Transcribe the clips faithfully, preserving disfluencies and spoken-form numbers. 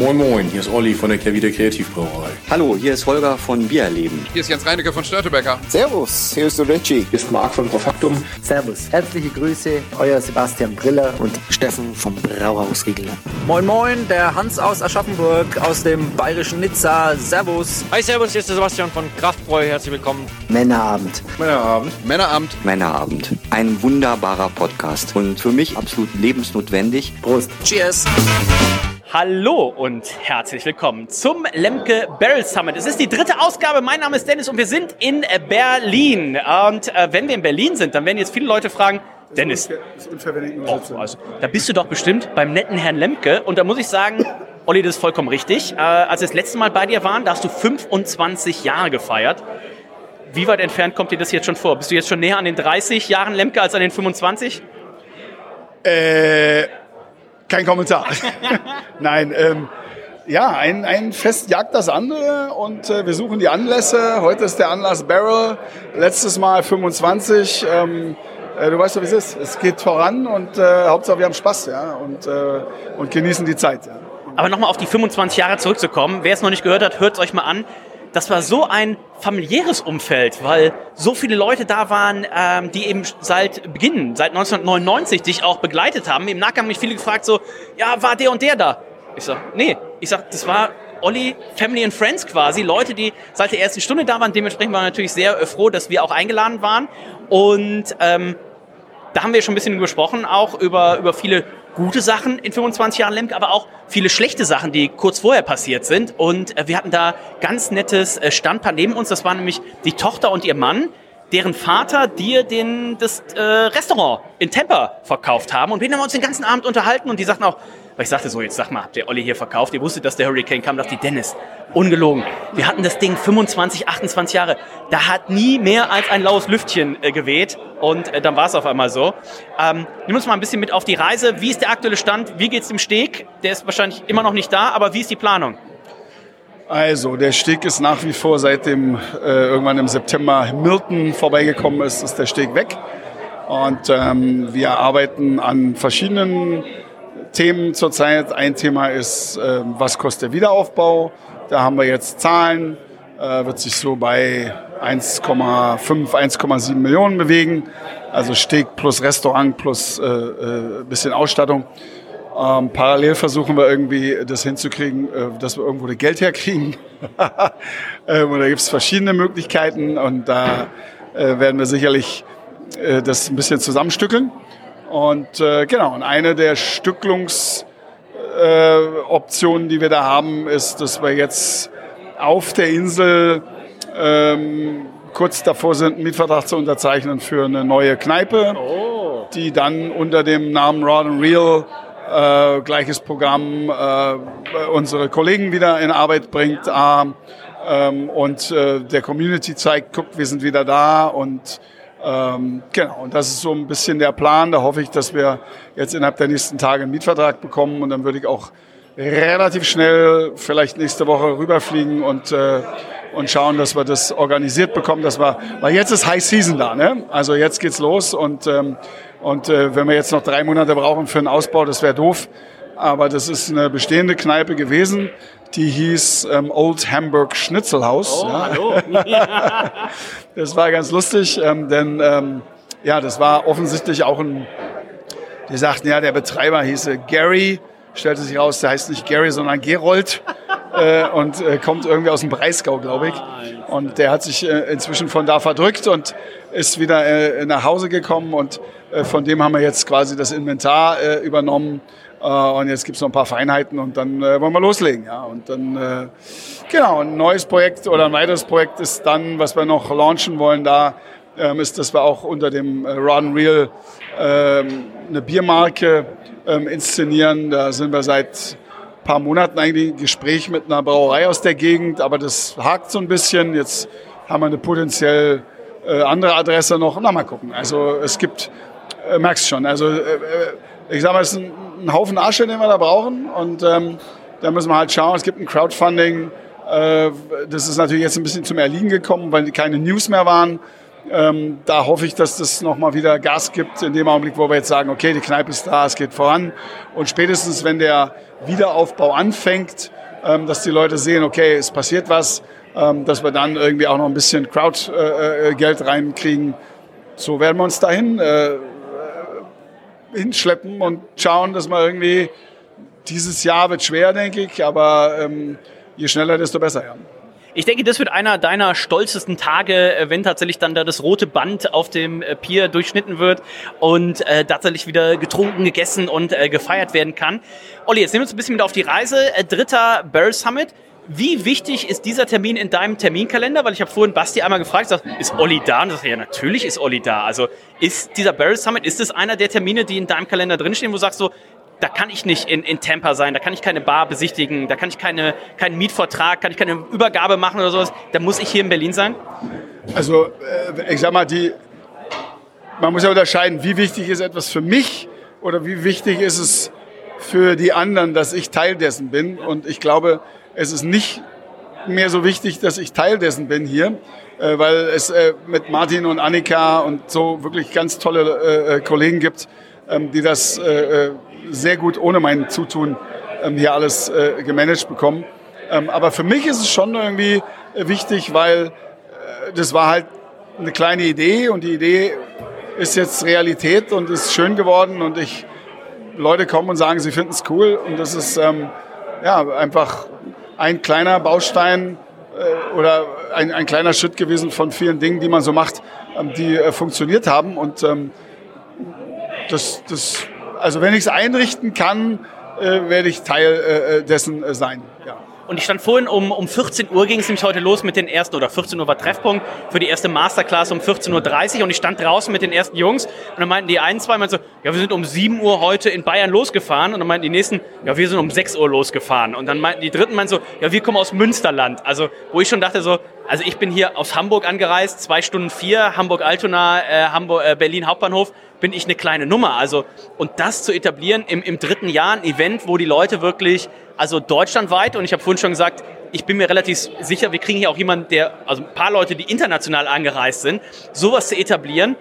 Moin Moin, hier ist Olli von der Kehrwieder Kreativbrauerei. Hallo, hier ist Holger von Biererleben. Hier ist Jens Reinecke von Störtebecker. Servus, hier ist der Richie. Hier ist Marc von Profaktum. Servus, herzliche Grüße, euer Sebastian Briller und Steffen vom Brauhaus Riegler. Moin Moin, der Hans aus Aschaffenburg, aus dem bayerischen Nizza. Servus. Hi, servus, hier ist der Sebastian von Kraftbräu. Herzlich willkommen. Männerabend. Männerabend. Männerabend. Männerabend. Ein wunderbarer Podcast und für mich absolut lebensnotwendig. Prost. Cheers. Hallo und herzlich willkommen zum Lemke Barrel Summit. Es ist die dritte Ausgabe. Mein Name ist Dennis und wir sind in Berlin. Und äh, wenn wir in Berlin sind, dann werden jetzt viele Leute fragen, Dennis, oh, also, da bist du doch bestimmt beim netten Herrn Lemke. Und da muss ich sagen, Olli, das ist vollkommen richtig. Äh, als wir das letzte Mal bei dir waren, da hast du fünfundzwanzig Jahre gefeiert. Wie weit entfernt kommt dir das jetzt schon vor? Bist du jetzt schon näher an den dreißig Jahren Lemke als an den fünfundzwanzig? Äh... Kein Kommentar. Nein, ähm, ja, ein, ein Fest jagt das andere und äh, wir suchen die Anlässe. Heute ist der Anlass Barrel, letztes Mal fünfundzwanzig. Ähm, äh, du weißt doch, wie es ist. Es geht voran und äh, Hauptsache wir haben Spaß, ja, und, äh, und genießen die Zeit. Ja. Aber nochmal auf die fünfundzwanzig Jahre zurückzukommen. Wer es noch nicht gehört hat, hört es euch mal an. Das war so ein familiäres Umfeld, weil so viele Leute da waren, ähm, die eben seit Beginn, seit neunzehnhundertneunundneunzig dich auch begleitet haben. Im Nachgang haben mich viele gefragt so, ja, war der und der da? Ich sag, nee. Ich sag, das war Olli, Family and Friends quasi. Leute, die seit der ersten Stunde da waren. Dementsprechend waren wir natürlich sehr äh, froh, dass wir auch eingeladen waren. Und ähm, da haben wir schon ein bisschen gesprochen, auch über, über viele gute Sachen in fünfundzwanzig Jahren Lemke, aber auch viele schlechte Sachen, die kurz vorher passiert sind. Und äh, wir hatten da ganz nettes äh, Standpaar neben uns. Das war nämlich die Tochter und ihr Mann, deren Vater dir den, das äh, Restaurant in Tampa verkauft haben. Und wir haben uns den ganzen Abend unterhalten und die sagten auch, weil ich sagte so, jetzt sag mal, habt ihr Olli hier verkauft? Ihr wusstet, dass der Hurricane kam, dachte ich, Dennis, ungelogen. Wir hatten das Ding fünfundzwanzig, achtundzwanzig Jahre. Da hat nie mehr als ein laues Lüftchen äh, geweht und äh, dann war es auf einmal so. Ähm, nimm uns mal ein bisschen mit auf die Reise. Wie ist der aktuelle Stand? Wie geht's dem Steg? Der ist wahrscheinlich immer noch nicht da, aber wie ist die Planung? Also, der Steg ist nach wie vor, seitdem äh, irgendwann im September Milton vorbeigekommen ist, ist der Steg weg. Und ähm, wir arbeiten an verschiedenen Themen zurzeit. Ein Thema ist, äh, was kostet der Wiederaufbau? Da haben wir jetzt Zahlen, äh, wird sich so bei eins Komma fünf, eins Komma sieben Millionen bewegen. Also Steg plus Restaurant plus äh, äh, bisschen Ausstattung. Ähm, parallel versuchen wir irgendwie das hinzukriegen, äh, dass wir irgendwo das Geld herkriegen. ähm, und da gibt es verschiedene Möglichkeiten und da äh, werden wir sicherlich äh, das ein bisschen zusammenstückeln. Und äh, genau, und eine der Stückelungsoptionen, äh, die wir da haben, ist, dass wir jetzt auf der Insel ähm, kurz davor sind, einen Mietvertrag zu unterzeichnen für eine neue Kneipe, oh. die dann unter dem Namen Rod and Reel äh, gleiches Programm äh, unsere Kollegen wieder in Arbeit bringt äh, ähm, und äh, der Community zeigt, guckt, wir sind wieder da und Ähm, genau, und das ist so ein bisschen der Plan. Da hoffe ich, dass wir jetzt innerhalb der nächsten Tage einen Mietvertrag bekommen und dann würde ich auch relativ schnell vielleicht nächste Woche rüberfliegen und, äh, und schauen, dass wir das organisiert bekommen. Dass wir, weil jetzt ist High Season da, ne? Also jetzt geht's los und, ähm, und äh, wenn wir jetzt noch drei Monate brauchen für einen Ausbau, das wäre doof. Aber das ist eine bestehende Kneipe gewesen, die hieß ähm, Old Hamburg Schnitzelhaus. Oh, ja. hallo. Das war ganz lustig, ähm, denn ähm, ja, das war offensichtlich auch ein, die sagten, ja, der Betreiber hieße Gary, stellte sich raus, der heißt nicht Gary, sondern Gerold äh, und äh, kommt irgendwie aus dem Breisgau, glaube ich. Und der hat sich äh, inzwischen von da verdrückt und ist wieder äh, nach Hause gekommen und äh, von dem haben wir jetzt quasi das Inventar äh, übernommen. Uh, und jetzt gibt es noch ein paar Feinheiten und dann äh, wollen wir loslegen. Ja? Und dann, äh, genau, ein neues Projekt oder ein weiteres Projekt ist dann, was wir noch launchen wollen, da ähm, ist, dass wir auch unter dem äh, Rod and Reel ähm, eine Biermarke ähm, inszenieren. Da sind wir seit ein paar Monaten eigentlich im Gespräch mit einer Brauerei aus der Gegend, aber das hakt so ein bisschen. Jetzt haben wir eine potenziell äh, andere Adresse noch. Na, mal gucken. Also es gibt, äh, merkst schon, also äh, ich sag mal, es ist ein ein Haufen Asche, den wir da brauchen und ähm, da müssen wir halt schauen. Es gibt ein Crowdfunding, äh, das ist natürlich jetzt ein bisschen zum Erliegen gekommen, weil keine News mehr waren Ähm, da hoffe ich, dass das nochmal wieder Gas gibt in dem Augenblick, wo wir jetzt sagen, okay, die Kneipe ist da, es geht voran. Und spätestens, wenn der Wiederaufbau anfängt, ähm, dass die Leute sehen, okay, es passiert was, ähm, dass wir dann irgendwie auch noch ein bisschen Crowd-Geld äh, reinkriegen. So werden wir uns dahin äh, hinschleppen und schauen, dass wir irgendwie, dieses Jahr wird schwer, denke ich, aber ähm, je schneller, desto besser, ja. Ich denke, das wird einer deiner stolzesten Tage, wenn tatsächlich dann da das rote Band auf dem Pier durchschnitten wird und äh, tatsächlich wieder getrunken, gegessen und äh, gefeiert werden kann. Olli, jetzt nehmen wir uns ein bisschen mit auf die Reise. Äh, dritter Barrel Summit. Wie wichtig ist dieser Termin in deinem Terminkalender? Weil ich habe vorhin Basti einmal gefragt, sagt, ist Olli da? Und er sagt, ja, natürlich ist Olli da. Also ist dieser Barrel Summit, ist das einer der Termine, die in deinem Kalender drinstehen, wo du sagst so, da kann ich nicht in, in Tampa sein, da kann ich keine Bar besichtigen, da kann ich keine, keinen Mietvertrag, kann ich keine Übergabe machen oder sowas. Da muss ich hier in Berlin sein? Also, äh, ich sag mal, die, man muss ja unterscheiden, wie wichtig ist etwas für mich oder wie wichtig ist es für die anderen, dass ich Teil dessen bin. Und ich glaube, es ist nicht mehr so wichtig, dass ich Teil dessen bin hier, äh, weil es äh, mit Martin und Annika und so wirklich ganz tolle äh, Kollegen gibt, ähm, die das äh, sehr gut ohne mein Zutun ähm, hier alles äh, gemanagt bekommen. Ähm, aber für mich ist es schon irgendwie äh, wichtig, weil äh, das war halt eine kleine Idee und die Idee ist jetzt Realität und ist schön geworden und ich, Leute kommen und sagen, sie finden es cool und das ist ähm, ja, einfach ein kleiner Baustein äh, oder ein, ein kleiner Schritt gewesen von vielen Dingen, die man so macht, ähm, die äh, funktioniert haben und ähm, das, das Also wenn ich es einrichten kann, äh, werde ich Teil äh, dessen äh, sein. Ja. Und ich stand vorhin um, um vierzehn Uhr, ging es nämlich heute los mit den ersten, oder vierzehn Uhr war Treffpunkt für die erste Masterclass um vierzehn Uhr dreißig und ich stand draußen mit den ersten Jungs und dann meinten die einen, zwei, meinten so, ja, wir sind um sieben Uhr heute in Bayern losgefahren und dann meinten die nächsten, ja, wir sind um sechs Uhr losgefahren und dann meinten die dritten, meinten so, ja, wir kommen aus Münsterland. Also wo ich schon dachte so, also ich bin hier aus Hamburg angereist, zwei Stunden vier, Hamburg-Altona, äh, Hamburg, äh, Berlin Hauptbahnhof, bin ich eine kleine Nummer. Also und das zu etablieren im, im dritten Jahr, ein Event, wo die Leute wirklich, also deutschlandweit, und ich habe vorhin schon gesagt, ich bin mir relativ sicher, wir kriegen hier auch jemanden, der, also ein paar Leute, die international angereist sind, sowas zu etablieren,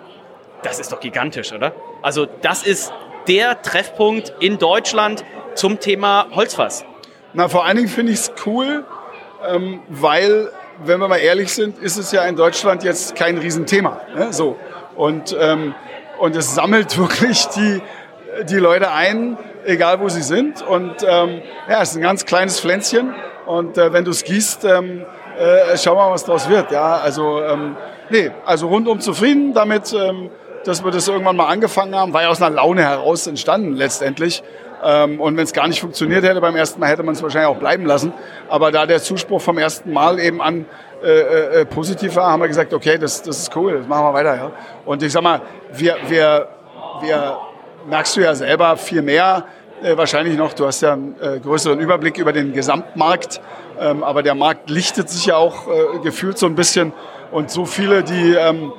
das ist doch gigantisch, oder? Also das ist der Treffpunkt in Deutschland zum Thema Holzfass. Na, vor allen Dingen finde ich es cool, ähm, weil, wenn wir mal ehrlich sind, ist es ja in Deutschland jetzt kein Riesenthema. Ne? So. Und, ähm, und es sammelt wirklich die, die Leute ein, egal wo sie sind. Und ähm, ja, es ist ein ganz kleines Pflänzchen. Und äh, wenn du es gießt, ähm, äh, schau mal, was daraus wird. Ja, also, ähm, nee, also rundum zufrieden damit, ähm, dass wir das irgendwann mal angefangen haben. War ja aus einer Laune heraus entstanden letztendlich. Ähm, und wenn es gar nicht funktioniert hätte beim ersten Mal, hätte man es wahrscheinlich auch bleiben lassen. Aber da der Zuspruch vom ersten Mal eben an äh, äh, positiv war, haben wir gesagt, okay, das, das ist cool, das machen wir weiter. Ja. Und ich sag mal, wir, wir, wir merkst du ja selber viel mehr, äh, wahrscheinlich noch, du hast ja einen äh, größeren Überblick über den Gesamtmarkt, ähm, aber der Markt lichtet sich ja auch äh, gefühlt so ein bisschen. Und so viele, die ähm,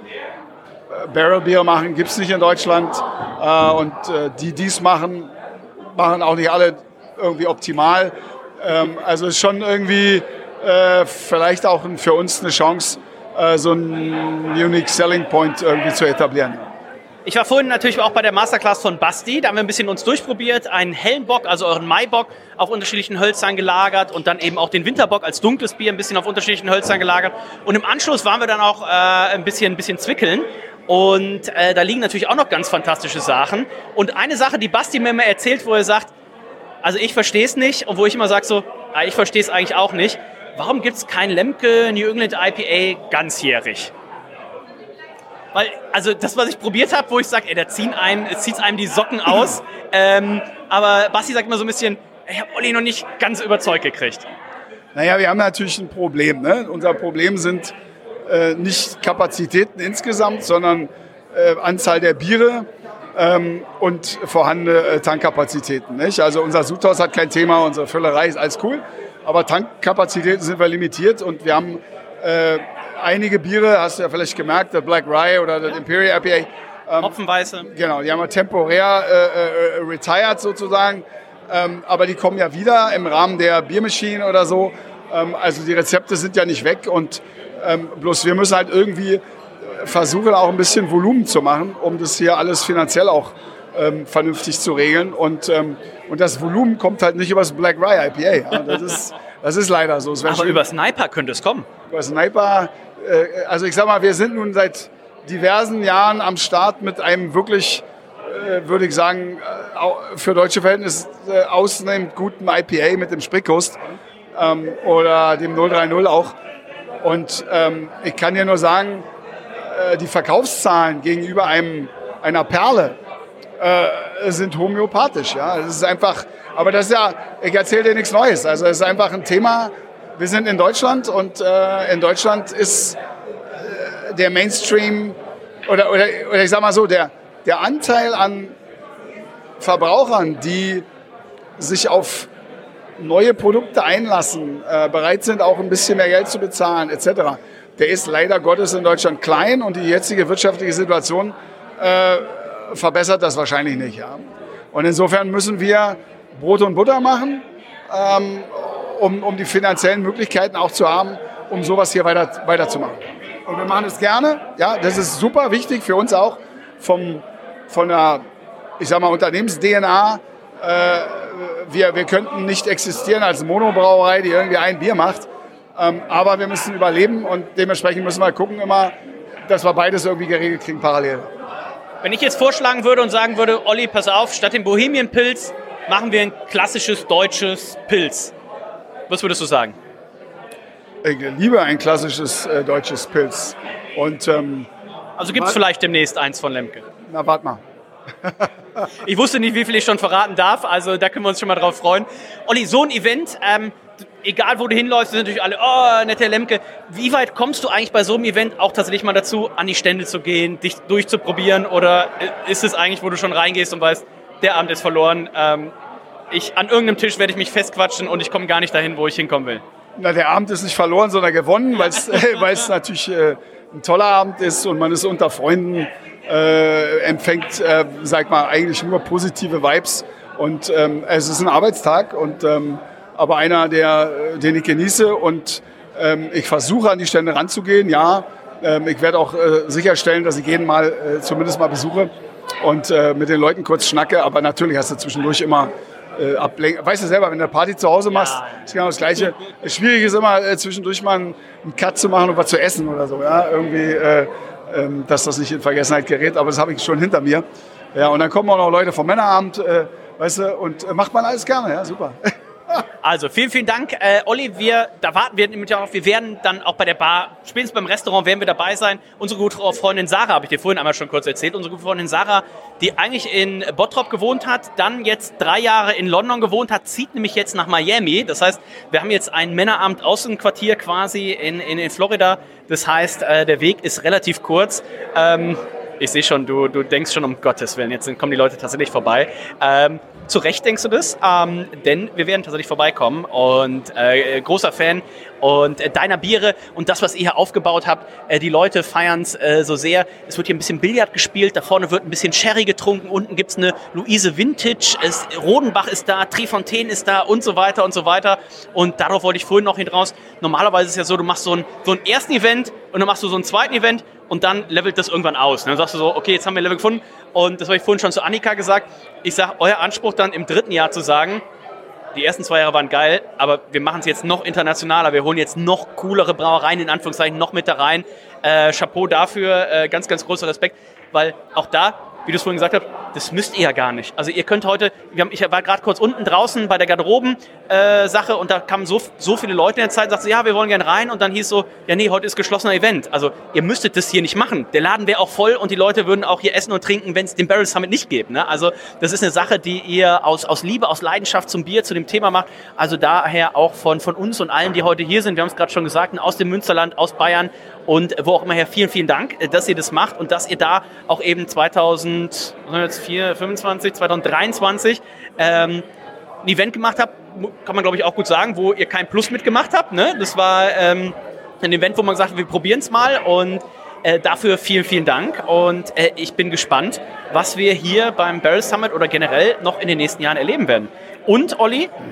Barrel Beer machen, gibt es nicht in Deutschland. Äh, und äh, die dies machen, machen auch nicht alle irgendwie optimal. Ähm, also ist schon irgendwie äh, vielleicht auch für uns eine Chance, äh, so einen Unique Selling Point irgendwie zu etablieren. Ich war vorhin natürlich auch bei der Masterclass von Basti, da haben wir ein bisschen uns durchprobiert, einen hellen Bock, also euren Maibock, auf unterschiedlichen Hölzern gelagert und dann eben auch den Winterbock als dunkles Bier ein bisschen auf unterschiedlichen Hölzern gelagert. Und im Anschluss waren wir dann auch äh, ein bisschen, ein bisschen zwickeln. Und äh, da liegen natürlich auch noch ganz fantastische Sachen. Und eine Sache, die Basti mir immer erzählt, wo er sagt, also ich verstehe es nicht, und wo ich immer sage so, ah, ich verstehe es eigentlich auch nicht. Warum gibt es kein Lemke New England I P A ganzjährig? Weil, also das, was ich probiert habe, wo ich sage, ey, da ziehen einem, zieht einem die Socken aus. ähm, aber Basti sagt immer so ein bisschen, ich habe Olli noch nicht ganz überzeugt gekriegt. Naja, wir haben natürlich ein Problem. Ne? Unser Problem sind äh, nicht Kapazitäten insgesamt, sondern äh, Anzahl der Biere ähm, und vorhandene äh, Tankkapazitäten. Nicht? Also unser Sudhaus hat kein Thema, unsere Füllerei ist alles cool. Aber Tankkapazitäten sind wir limitiert und wir haben äh, einige Biere, hast du ja vielleicht gemerkt, der Black Rye oder der Imperial I P A. Ähm, Hopfenweiße. Genau, die haben wir temporär äh, äh, retired sozusagen. Ähm, aber die kommen ja wieder im Rahmen der Biermaschine oder so. Ähm, also die Rezepte sind ja nicht weg und ähm, bloß wir müssen halt irgendwie versuchen auch ein bisschen Volumen zu machen, um das hier alles finanziell auch ähm, vernünftig zu regeln. Und, ähm, und das Volumen kommt halt nicht über das Black Rye I P A. Ja? Das, ist, das ist leider so. Es Aber über Sniper könnte es kommen. Über Sniper, äh, also ich sag mal, wir sind nun seit diversen Jahren am Start mit einem wirklich, äh, würde ich sagen, äh, für deutsche Verhältnisse äh, ausnehmend guten I P A mit dem Sprickkost ähm, oder dem null drei null auch. Und ähm, ich kann dir nur sagen, äh, die Verkaufszahlen gegenüber einem, einer Perle äh, sind homöopathisch. Ja? Das ist einfach, aber das ist ja, ich erzähle dir nichts Neues. Also es ist einfach ein Thema, wir sind in Deutschland und äh, in Deutschland ist äh, der Mainstream, oder, oder, oder ich sag mal so, der, der Anteil an Verbrauchern, die sich auf neue Produkte einlassen, äh, bereit sind, auch ein bisschen mehr Geld zu bezahlen, et cetera. Der ist leider Gottes in Deutschland klein und die jetzige wirtschaftliche Situation äh, verbessert das wahrscheinlich nicht. Ja. Und insofern müssen wir Brot und Butter machen, ähm, um, um die finanziellen Möglichkeiten auch zu haben, um sowas hier weiter, weiterzumachen. Und wir machen es gerne. Ja, das ist super wichtig für uns auch vom, von der, ich sag mal, Unternehmens-D N A. Äh, Wir, wir könnten nicht existieren als Monobrauerei, die irgendwie ein Bier macht. Ähm, aber wir müssen überleben und dementsprechend müssen wir gucken immer, dass wir beides irgendwie geregelt kriegen parallel. Wenn ich jetzt vorschlagen würde und sagen würde, Olli, pass auf, statt dem Bohemian-Pilz machen wir ein klassisches deutsches Pilz. Was würdest du sagen? Ich liebe ein klassisches äh, deutsches Pilz. Und, ähm, also gibt es vielleicht demnächst eins von Lemke? Na, warte mal. Ich wusste nicht, wie viel ich schon verraten darf, also da können wir uns schon mal drauf freuen. Olli, so ein Event, ähm, egal wo du hinläufst, sind natürlich alle, oh, netter Lemke. Wie weit kommst du eigentlich bei so einem Event auch tatsächlich mal dazu, an die Stände zu gehen, dich durchzuprobieren? Oder ist es eigentlich, wo du schon reingehst und weißt, der Abend ist verloren, ähm, ich, an irgendeinem Tisch werde ich mich festquatschen und ich komme gar nicht dahin, wo ich hinkommen will? Na, der Abend ist nicht verloren, sondern gewonnen, weil es natürlich äh, ein toller Abend ist und man ist unter Freunden. Äh, empfängt, äh, sag mal, eigentlich nur positive Vibes und ähm, es ist ein Arbeitstag und ähm, aber einer, der, den ich genieße und ähm, ich versuche an die Stände ranzugehen, ja, ähm, ich werde auch äh, sicherstellen, dass ich jeden Mal äh, zumindest mal besuche und äh, mit den Leuten kurz schnacke, aber natürlich hast du zwischendurch immer äh, Ablenkung. Weißt du selber, wenn du eine Party zu Hause machst, ja, ist genau das Gleiche. Schwierig ist immer äh, zwischendurch mal einen, einen Cut zu machen und was zu essen oder so, ja, irgendwie äh, dass das nicht in Vergessenheit gerät, aber das habe ich schon hinter mir. Ja, und dann kommen auch noch Leute vom Männerabend, äh, weißt du, und äh, macht man alles gerne, ja, super. Also, vielen, vielen Dank, äh, Olli, wir, da warten wir nämlich darauf, wir werden dann auch bei der Bar, spätestens beim Restaurant werden wir dabei sein. Unsere gute Freundin Sarah, habe ich dir vorhin einmal schon kurz erzählt, unsere gute Freundin Sarah, die eigentlich in Bottrop gewohnt hat, dann jetzt drei Jahre in London gewohnt hat, zieht nämlich jetzt nach Miami. Das heißt, wir haben jetzt ein Männerabend Außenquartier quasi in, in, in Florida. Das heißt, äh, der Weg ist relativ kurz. Ähm, ich sehe schon, du, du denkst schon, um Gottes Willen, jetzt kommen die Leute tatsächlich vorbei. Ähm, Zu Recht denkst du das, ähm, denn wir werden tatsächlich vorbeikommen und äh, großer Fan und äh, deiner Biere und das, was ihr hier aufgebaut habt, äh, die Leute feiern es äh, so sehr. Es wird hier ein bisschen Billard gespielt, da vorne wird ein bisschen Sherry getrunken, unten gibt es eine Luise Vintage, es, Rodenbach ist da, Trifontaine ist da und so weiter und so weiter und darauf wollte ich vorhin noch hin raus. Normalerweise ist es ja so, du machst so ein, so ein ersten Event und dann machst du so einen zweiten Event und dann levelt das irgendwann aus. Dann sagst du so, okay, jetzt haben wir ein Level gefunden. Und das habe ich vorhin schon zu Annika gesagt. Ich sage, euer Anspruch dann im dritten Jahr zu sagen, die ersten zwei Jahre waren geil, aber wir machen es jetzt noch internationaler. Wir holen jetzt noch coolere Brauereien, in Anführungszeichen, noch mit da rein. Äh, Chapeau dafür, äh, ganz, ganz großer Respekt. Weil auch da, wie du es vorhin gesagt hast, das müsst ihr ja gar nicht. Also ihr könnt heute, wir haben, ich war gerade kurz unten draußen bei der Garderoben-Sache äh, und da kamen so, so viele Leute in der Zeit und sagten, ja, wir wollen gerne rein und dann hieß so, ja nee, heute ist geschlossener Event. Also ihr müsstet das hier nicht machen. Der Laden wäre auch voll und die Leute würden auch hier essen und trinken, wenn es den Barrel Summit nicht gäbe. Ne? Also das ist eine Sache, die ihr aus, aus Liebe, aus Leidenschaft zum Bier, zu dem Thema macht. Also daher auch von, von uns und allen, die heute hier sind, wir haben es gerade schon gesagt, aus dem Münsterland, aus Bayern und wo auch immer her, vielen, vielen Dank, dass ihr das macht und dass ihr da auch eben zweitausendvier, fünfundzwanzig, zweitausenddreiundzwanzig ähm, ein Event gemacht habt, kann man glaube ich auch gut sagen, wo ihr kein Plus mitgemacht habt. Ne? Das war ähm, ein Event, wo man gesagt hat, wir probieren es mal und äh, dafür vielen, vielen Dank und äh, ich bin gespannt, was wir hier beim Barrel Summit oder generell noch in den nächsten Jahren erleben werden. Und Olli,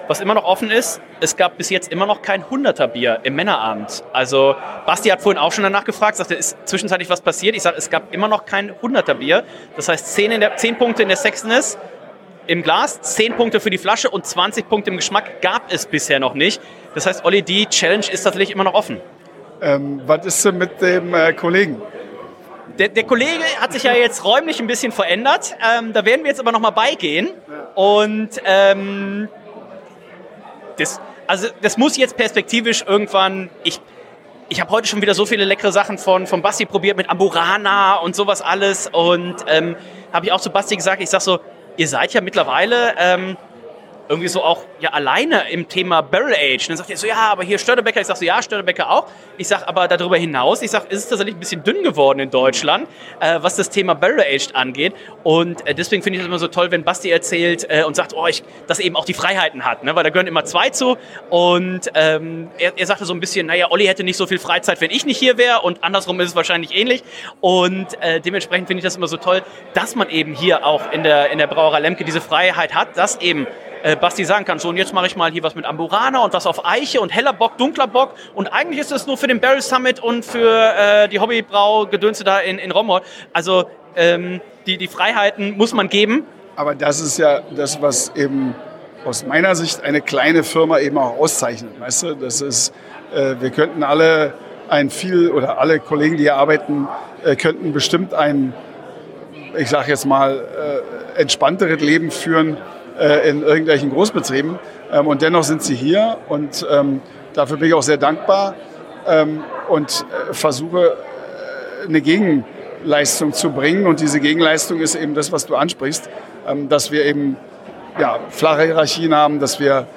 Was immer noch offen ist, es gab bis jetzt immer noch kein hunderter-Bier im Männerabend. Also Basti hat vorhin auch schon danach gefragt, sagte, ist zwischenzeitlich was passiert? Ich sage, es gab immer noch kein hunderter-Bier. Das heißt, zehn, in der, zehn Punkte in der Sexiness im Glas, zehn Punkte für die Flasche und zwanzig Punkte im Geschmack gab es bisher noch nicht. Das heißt, Olli, die Challenge ist tatsächlich immer noch offen. Ähm, was ist denn mit dem äh, Kollegen? Der, der Kollege hat sich ja jetzt räumlich ein bisschen verändert. Ähm, da werden wir jetzt aber nochmal beigehen. Und ähm, das, also das muss jetzt perspektivisch irgendwann... Ich, ich habe heute schon wieder so viele leckere Sachen von, von Basti probiert mit Amburana und sowas alles. Und ähm, habe ich auch zu Basti gesagt, ich sag so, ihr seid ja mittlerweile... Ähm, irgendwie so auch ja alleine im Thema Barrel Age. Und dann sagt er so, ja, aber hier Störtebeker. Ich sag so, ja, Störtebeker auch. Ich sag aber darüber hinaus, ich sag, ist es tatsächlich ein bisschen dünn geworden in Deutschland, äh, was das Thema Barrel Aged angeht. Und äh, deswegen finde ich es immer so toll, wenn Basti erzählt äh, und sagt, oh, ich, dass er eben auch die Freiheiten hat, ne? Weil da gehören immer zwei zu. Und ähm, er, er sagte so ein bisschen, naja, Olli hätte nicht so viel Freizeit, wenn ich nicht hier wäre. Und andersrum ist es wahrscheinlich ähnlich. Und äh, dementsprechend finde ich das immer so toll, dass man eben hier auch in der, in der Brauerei Lemke diese Freiheit hat, dass eben Basti sagen kann, so und jetzt mache ich mal hier was mit Amburana und was auf Eiche und heller Bock, dunkler Bock und eigentlich ist das nur für den Barrel Summit und für äh, die Hobbybrau-Gedönse da in, in Romrod. Also ähm, die, die Freiheiten muss man geben. Aber das ist ja das, was eben aus meiner Sicht eine kleine Firma eben auch auszeichnet. Weißt du, das ist, äh, wir könnten alle ein viel oder alle Kollegen, die hier arbeiten, äh, könnten bestimmt ein, ich sage jetzt mal, äh, entspannteres Leben führen, in irgendwelchen Großbetrieben. Und dennoch sind sie hier und dafür bin ich auch sehr dankbar und versuche eine Gegenleistung zu bringen. Und diese Gegenleistung ist eben das, was du ansprichst, dass wir eben ja, flache Hierarchien haben, dass wir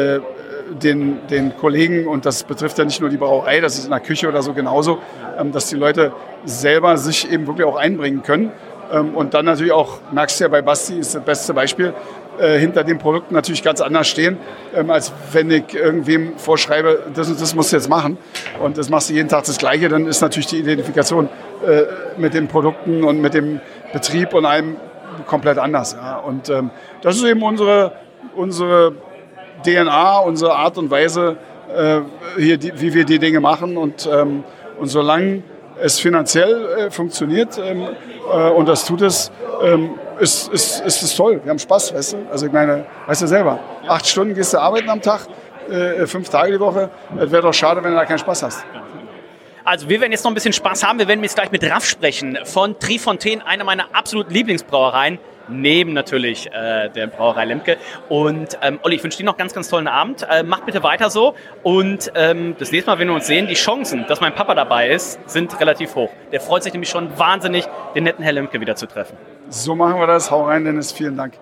den, den Kollegen, und das betrifft ja nicht nur die Brauerei, das ist in der Küche oder so genauso, dass die Leute selber sich eben wirklich auch einbringen können. Und dann natürlich auch, merkst du ja bei Basti, ist das beste Beispiel, hinter den Produkten natürlich ganz anders stehen, ähm, als wenn ich irgendwem vorschreibe, das und das musst du jetzt machen und das machst du jeden Tag das Gleiche, dann ist natürlich die Identifikation äh, mit den Produkten und mit dem Betrieb und allem komplett anders. Ja. Und ähm, das ist eben unsere, unsere D N A, unsere Art und Weise, äh, hier die, wie wir die Dinge machen und, ähm, und solange es finanziell äh, funktioniert ähm, äh, und das tut es, ähm, ist, ist, ist es toll. Wir haben Spaß, weißt du? Also ich meine, weißt du selber, acht Stunden gehst du arbeiten am Tag, äh, fünf Tage die Woche. Es wäre doch schade, wenn du da keinen Spaß hast. Also wir werden jetzt noch ein bisschen Spaß haben. Wir werden jetzt gleich mit Raff sprechen von Trifontaine, einer meiner absoluten Lieblingsbrauereien. Neben natürlich äh, der Brauerei Lemke. Und ähm, Olli, ich wünsche dir noch einen ganz, ganz tollen Abend. Äh, mach bitte weiter so. Und ähm, das nächste Mal, wenn wir uns sehen, die Chancen, dass mein Papa dabei ist, sind relativ hoch. Der freut sich nämlich schon wahnsinnig, den netten Herr Lemke wieder zu treffen. So machen wir das. Hau rein, Dennis. Vielen Dank.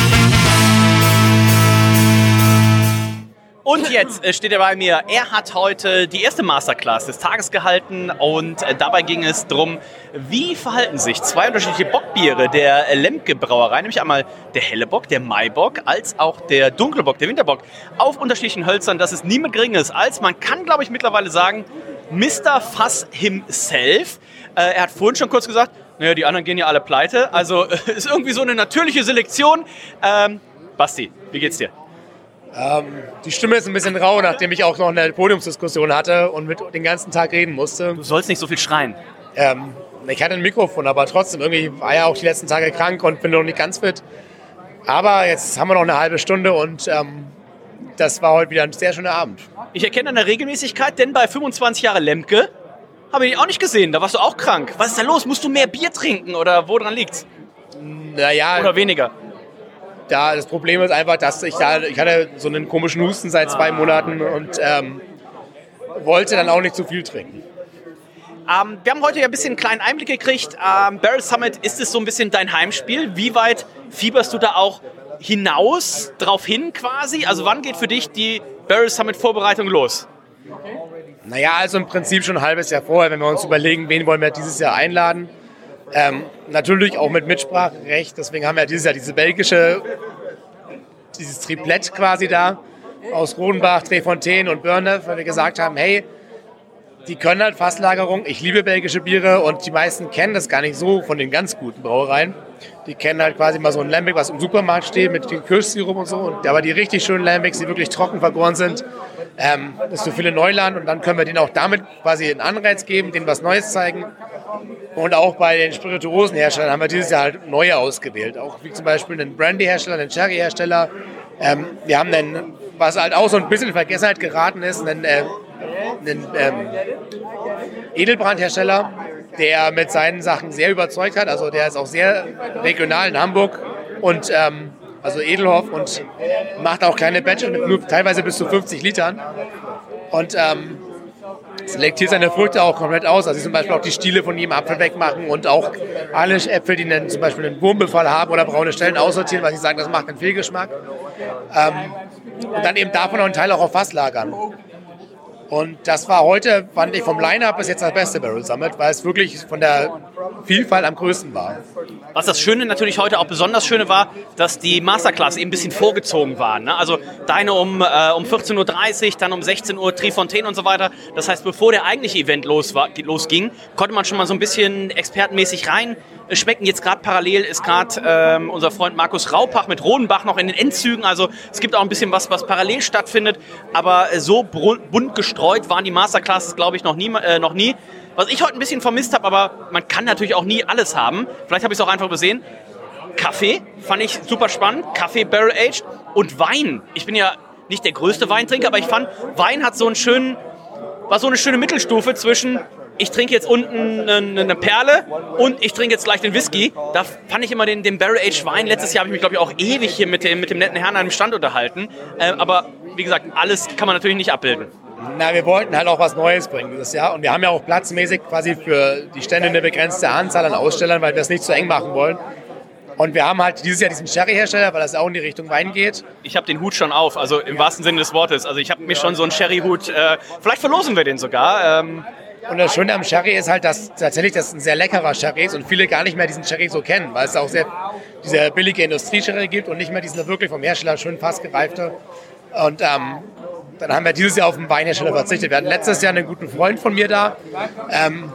Und jetzt äh, steht er bei mir. Er hat heute die erste Masterclass des Tages gehalten und äh, dabei ging es darum, wie verhalten sich zwei unterschiedliche Bockbiere der äh, Lemke Brauerei, nämlich einmal der helle Bock, der Maibock, als auch der dunkle Bock, der Winterbock, auf unterschiedlichen Hölzern. Das ist niemand Geringeres als, man kann glaube ich mittlerweile sagen, Mister Fass himself. Äh, er hat vorhin schon kurz gesagt, naja, die anderen gehen ja alle pleite. Also äh, ist irgendwie so eine natürliche Selektion. Ähm, Basti, wie geht's dir? Ähm, die Stimme ist ein bisschen rau, nachdem ich auch noch eine Podiumsdiskussion hatte und mit den ganzen Tag reden musste. Du sollst nicht so viel schreien. Ähm, ich hatte ein Mikrofon, aber trotzdem, irgendwie war ja auch die letzten Tage krank und bin noch nicht ganz fit. Aber jetzt haben wir noch eine halbe Stunde und ähm, das war heute wieder ein sehr schöner Abend. Ich erkenne eine Regelmäßigkeit, denn bei fünfundzwanzig Jahre Lemke habe ich dich auch nicht gesehen. Da warst du auch krank. Was ist da los? Musst du mehr Bier trinken oder woran liegt's? Naja. Oder weniger? Da, das Problem ist einfach, dass ich da, ich hatte so einen komischen Husten seit zwei Monaten und ähm, wollte dann auch nicht zu viel trinken. Ähm, wir haben heute ja ein bisschen einen kleinen Einblick gekriegt. Ähm, Barrel Summit, ist es so ein bisschen dein Heimspiel? Wie weit fieberst du da auch hinaus, drauf hin quasi? Also wann geht für dich die Barrel Summit Vorbereitung los? Naja, also im Prinzip schon ein halbes Jahr vorher, wenn wir uns überlegen, wen wollen wir dieses Jahr einladen. Ähm, natürlich auch mit Mitspracherecht, deswegen haben wir dieses Jahr diese belgische, dieses Triplett quasi da, aus Rodenbach, Trifontaine und Börne, weil wir gesagt haben, hey, die können halt Fasslagerung. Ich liebe belgische Biere und die meisten kennen das gar nicht so von den ganz guten Brauereien. Die kennen halt quasi mal so ein Lambic, was im Supermarkt steht mit dem Kirschsirup und so. Und, aber die richtig schönen Lambics, die wirklich trocken vergoren sind, ähm, das ist für viele Neuland. Und dann können wir denen auch damit quasi einen Anreiz geben, denen was Neues zeigen. Und auch bei den Spirituosenherstellern haben wir dieses Jahr halt neue ausgewählt. Auch wie zum Beispiel einen Brandy-Hersteller, einen Sherry-Hersteller. Ähm, wir haben einen, was halt auch so ein bisschen in Vergessenheit geraten ist, einen, äh, einen ähm, Edelbrandhersteller, der mit seinen Sachen sehr überzeugt hat. Also der ist auch sehr regional in Hamburg und ähm, also Edelhoff und macht auch kleine Batches mit nur teilweise bis zu fünfzig Litern. Und ähm, selektiert seine Früchte auch komplett aus. Also zum Beispiel auch die Stiele von jedem Apfel wegmachen und auch alle Äpfel, die einen, zum Beispiel einen Wurmbefall haben oder braune Stellen aussortieren, weil sie sagen, das macht einen Fehlgeschmack. Ähm, und dann eben davon noch einen Teil auch auf Fass lagern. Und das war heute, fand ich vom Line-Up bis jetzt das beste Barrel Summit, weil es wirklich von der Vielfalt am größten war. Was das Schöne natürlich heute auch besonders Schöne war, dass die Masterclass eben ein bisschen vorgezogen waren. Ne? Also deine um, äh, um vierzehn Uhr dreißig, dann um sechzehn Uhr Trifontaine und so weiter. Das heißt, bevor der eigentliche Event los war, losging, konnte man schon mal so ein bisschen expertenmäßig rein schmecken. Jetzt gerade parallel ist gerade ähm, unser Freund Markus Raupach mit Rodenbach noch in den Endzügen. Also es gibt auch ein bisschen was, was parallel stattfindet. Aber so bunt gestreut waren die Masterclasses, glaube ich, noch nie. Äh, noch nie. Was ich heute ein bisschen vermisst habe, aber man kann natürlich auch nie alles haben. Vielleicht habe ich es auch einfach übersehen. Kaffee fand ich super spannend. Kaffee Barrel Aged und Wein. Ich bin ja nicht der größte Weintrinker, aber ich fand, Wein hat so einen schönen, war so eine schöne Mittelstufe zwischen ich trinke jetzt unten eine, eine Perle und ich trinke jetzt gleich den Whisky. Da fand ich immer den, den Barrel Aged Wein. Letztes Jahr habe ich mich, glaube ich, auch ewig hier mit dem, mit dem netten Herrn an einem Stand unterhalten. Äh, aber wie gesagt, alles kann man natürlich nicht abbilden. Na, wir wollten halt auch was Neues bringen dieses Jahr. Und wir haben ja auch platzmäßig quasi für die Stände eine begrenzte Anzahl an Ausstellern, weil wir es nicht zu eng machen wollen. Und wir haben halt dieses Jahr diesen Sherry-Hersteller, weil das auch in die Richtung Wein geht. Ich habe den Hut schon auf, also im wahrsten Sinne des Wortes. Also ich habe mir schon so einen Sherry-Hut, äh, vielleicht verlosen wir den sogar. Ähm Und das Schöne am Sherry ist halt, dass tatsächlich das ein sehr leckerer Sherry ist und viele gar nicht mehr diesen Sherry so kennen, weil es auch sehr diese billige Industrie-Sherry gibt und nicht mehr diesen wirklich vom Hersteller schön fast gereifte. Und ähm, dann haben wir dieses Jahr auf den Weinhersteller verzichtet. Wir hatten letztes Jahr einen guten Freund von mir da, ähm,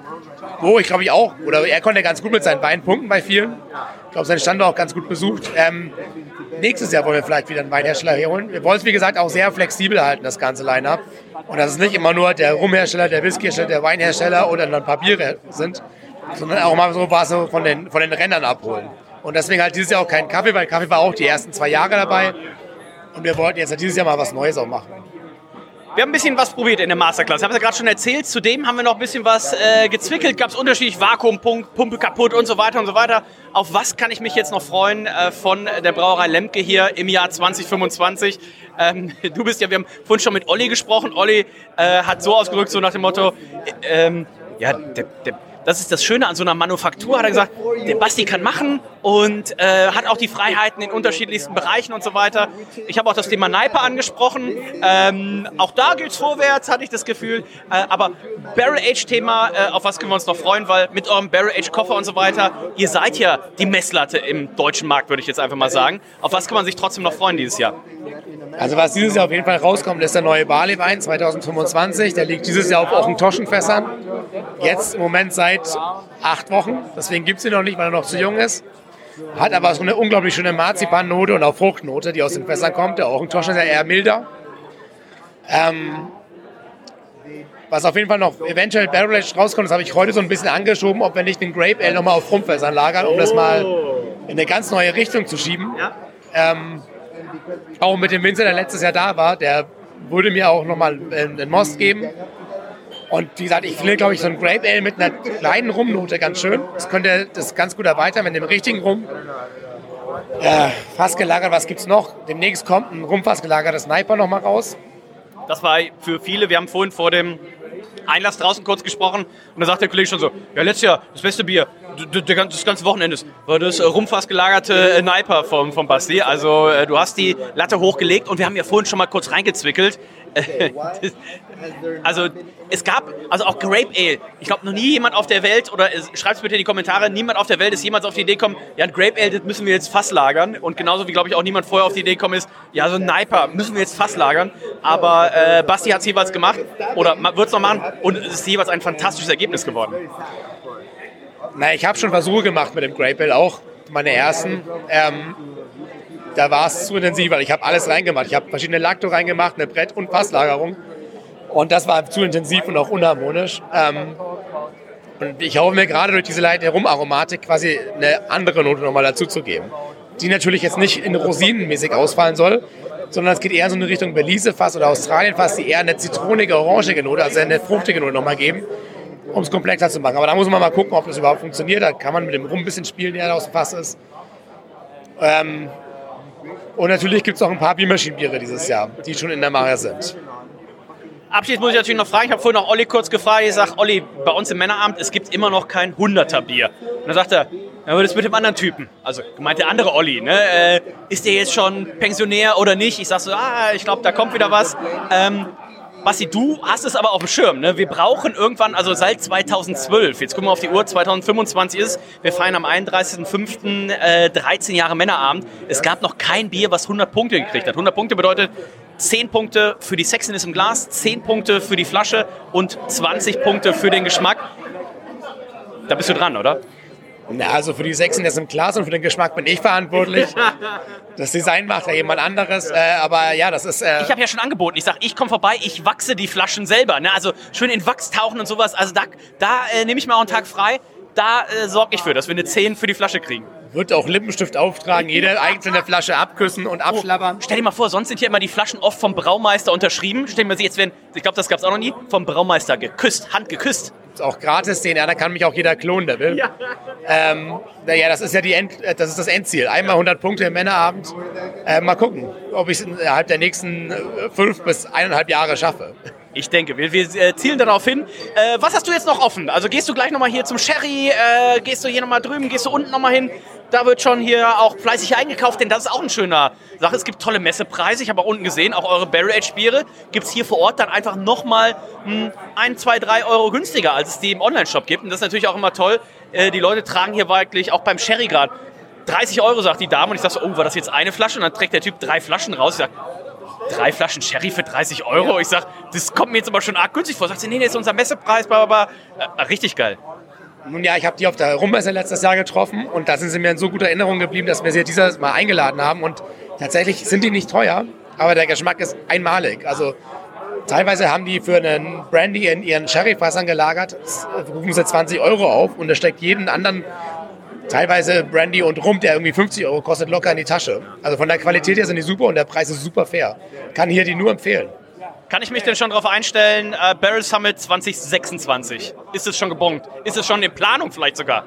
wo ich glaube ich auch, oder er konnte ganz gut mit seinen Weinen punkten bei vielen. Ich glaube, sein Stand war auch ganz gut besucht. Ähm, nächstes Jahr wollen wir vielleicht wieder einen Weinhersteller herholen. Wir wollen es, wie gesagt, auch sehr flexibel halten, das ganze Line-Up. Und dass es nicht immer nur der Rumhersteller, der Whiskyhersteller, der Weinhersteller oder dann ein paar Biere sind, sondern auch mal so was so von den, von den Rennern abholen. Und deswegen halt dieses Jahr auch kein Kaffee, weil Kaffee war auch die ersten zwei Jahre dabei. Und wir wollten jetzt halt dieses Jahr mal was Neues auch machen. Wir haben ein bisschen was probiert in der Masterclass. Ich habe es ja gerade schon erzählt. Zudem haben wir noch ein bisschen was äh, gezwickelt. Gab es unterschiedlich Vakuum, Pumpe kaputt und so weiter und so weiter. Auf was kann ich mich jetzt noch freuen äh, von der Brauerei Lemke hier im Jahr zwanzig fünfundzwanzig? Ähm, du bist ja, wir haben vorhin schon mit Olli gesprochen. Olli äh, hat so ausgedrückt, so nach dem Motto, äh, ähm, ja, der, der das ist das Schöne an so einer Manufaktur, hat er gesagt, der Basti kann machen und äh, hat auch die Freiheiten in unterschiedlichsten Bereichen und so weiter. Ich habe auch das Thema Neipe angesprochen. Ähm, auch da geht's vorwärts, hatte ich das Gefühl. Äh, aber Barrel-Age-Thema, äh, auf was können wir uns noch freuen, weil mit eurem Barrel-Age-Koffer und so weiter, ihr seid ja die Messlatte im deutschen Markt, würde ich jetzt einfach mal sagen. Auf was kann man sich trotzdem noch freuen dieses Jahr? Also was dieses Jahr auf jeden Fall rauskommt, ist der neue Barley-Wein zwanzig fünfundzwanzig. Der liegt dieses Jahr auf Ochentoschenfässern. Jetzt im Moment seit acht Wochen. Deswegen gibt es ihn noch nicht, weil er noch zu jung ist. Hat aber so eine unglaublich schöne Marzipannote und auch Fruchtnote, die aus den Fässern kommt. Der Ochentoschen ist ja eher milder. Ähm, was auf jeden Fall noch eventuell Barrel-Aged rauskommt, das habe ich heute so ein bisschen angeschoben, ob wir nicht den Grape Ale nochmal auf Rumpfässern lagern, um das mal in eine ganz neue Richtung zu schieben. Ähm, Auch mit dem Winzer, der letztes Jahr da war, der würde mir auch nochmal einen Most geben. Und wie gesagt, ich finde, glaube ich, so ein Grape Ale mit einer kleinen Rumnote ganz schön. Das könnte das ganz gut erweitern mit dem richtigen Rum. Äh, Fass gelagert, was gibt's noch? Demnächst kommt ein rumfass gelagertes Sniper nochmal raus. Das war für viele, wir haben vorhin vor dem Einlass draußen kurz gesprochen und da sagt der Kollege schon so, ja, letztes Jahr das beste Bier des ganzen Wochenendes war das rumfass gelagerte Neiper vom, vom Basti. Also du hast die Latte hochgelegt und wir haben ja vorhin schon mal kurz reingezwickelt. Also es gab, also auch Grape Ale. Ich glaube, noch nie jemand auf der Welt, oder schreibt es bitte in die Kommentare, niemand auf der Welt ist jemals auf die Idee gekommen, ja, ein Grape Ale, das müssen wir jetzt Fass lagern. Und genauso wie, glaube ich, auch niemand vorher auf die Idee gekommen ist, ja, so ein Niper müssen wir jetzt Fass lagern. Aber äh, Basti hat es jeweils gemacht oder wird es noch machen und es ist jeweils ein fantastisches Ergebnis geworden. Na, ich habe schon Versuche gemacht mit dem Grape Ale, auch meine ersten. Ähm, da war es zu intensiv, weil ich habe alles reingemacht. Ich habe verschiedene Lacto reingemacht, eine Brett- und Fasslagerung. Und das war zu intensiv und auch unharmonisch. Ähm, und ich hoffe mir gerade durch diese leichte Rumaromatik quasi eine andere Note nochmal dazu zu geben. Die natürlich jetzt nicht in rosinenmäßig ausfallen soll, sondern es geht eher in so eine Richtung Belize-Fass oder Australien-Fass, die eher eine zitronige, orangige Note, also eine fruchtige Note nochmal geben, um es komplexer zu machen. Aber da muss man mal gucken, ob das überhaupt funktioniert. Da kann man mit dem Rum ein bisschen spielen, der da aus dem Fass ist. Ähm, und natürlich gibt es auch ein paar Biermaschinenbiere dieses Jahr, die schon in der Mache sind. Abschließend muss ich natürlich noch fragen, ich habe vorhin noch Olli kurz gefragt, ich sage, Olli, bei uns im Männerabend, es gibt immer noch kein hunderter Bier. Und dann sagt er, ja, was ist mit dem anderen Typen? Also gemeint der andere Olli, ne? Äh, ist der jetzt schon Pensionär oder nicht? Ich sage so, ah, ich glaube, da kommt wieder was. Ähm, Basti, du hast es aber auf dem Schirm, ne? Wir brauchen irgendwann, also seit zweitausendzwölf, jetzt gucken wir auf die Uhr, zweitausendfünfundzwanzig ist es, wir feiern am einunddreißigsten fünften Äh, dreizehn Jahre Männerabend. Es gab noch kein Bier, was hundert Punkte gekriegt hat. hundert Punkte bedeutet zehn Punkte für die Sexiness im Glas, zehn Punkte für die Flasche und zwanzig Punkte für den Geschmack. Da bist du dran, oder? Na, also für die Sexiness im Glas und für den Geschmack bin ich verantwortlich. Das Design macht ja jemand anderes, äh, aber ja, das ist... Äh ich habe ja schon angeboten, ich sage, ich komme vorbei, ich wachse die Flaschen selber. Ne? Also schön in Wachs tauchen und sowas, also da, da äh, nehme ich mir auch einen Tag frei. Da äh, sorge ich für, dass wir eine zehn für die Flasche kriegen. Wird auch Lippenstift auftragen, jede einzelne Flasche abküssen und abschlabbern. Oh, stell dir mal vor, sonst sind hier immer die Flaschen oft vom Braumeister unterschrieben. Stell dir mal, jetzt werden, ich glaube, das gab es auch noch nie, vom Braumeister geküsst, handgeküsst. Ist auch gratis den, ja, da kann mich auch jeder klonen, der will. Ja. Ähm, naja, das ist ja die End, das ist das Endziel. Einmal hundert Punkte im Männerabend. Äh, mal gucken, ob ich es innerhalb der nächsten fünf bis eineinhalb Jahre schaffe. Ich denke, wir, wir äh, zielen darauf hin. Äh, was hast du jetzt noch offen? Also gehst du gleich nochmal hier zum Sherry, äh, gehst du hier nochmal drüben, gehst du unten nochmal hin? Da wird schon hier auch fleißig eingekauft, denn das ist auch eine schöne Sache. Es gibt tolle Messepreise, ich habe auch unten gesehen, auch eure Barrel-Aged-Biere gibt es hier vor Ort dann einfach nochmal ein, zwei, drei Euro günstiger, als es die im Online-Shop gibt. Und das ist natürlich auch immer toll. Äh, die Leute tragen hier wirklich, auch beim Sherry gerade, dreißig Euro, sagt die Dame. Und ich sage so, oh, war das jetzt eine Flasche? Und dann trägt der Typ drei Flaschen raus. Ich sage, drei Flaschen Sherry für dreißig Euro? Ich sage, das kommt mir jetzt aber schon arg günstig vor. Sagt sie, nee, das ist unser Messepreis, bla, bla, bla. Äh, richtig geil. Nun ja, ich habe die auf der Rummesse letztes Jahr getroffen und da sind sie mir in so guter Erinnerung geblieben, dass wir sie dieses Mal eingeladen haben. Und tatsächlich sind die nicht teuer, aber der Geschmack ist einmalig. Also teilweise haben die für einen Brandy in ihren Sherryfassern gelagert, rufen sie zwanzig Euro auf und da steckt jeden anderen, teilweise Brandy und Rum, der irgendwie fünfzig Euro kostet, locker in die Tasche. Also von der Qualität her sind die super und der Preis ist super fair. Kann hier die nur empfehlen. Kann ich mich denn schon darauf einstellen, äh, Barrel Summit zwanzig sechsundzwanzig? Ist es schon gebongt? Ist es schon in Planung vielleicht sogar?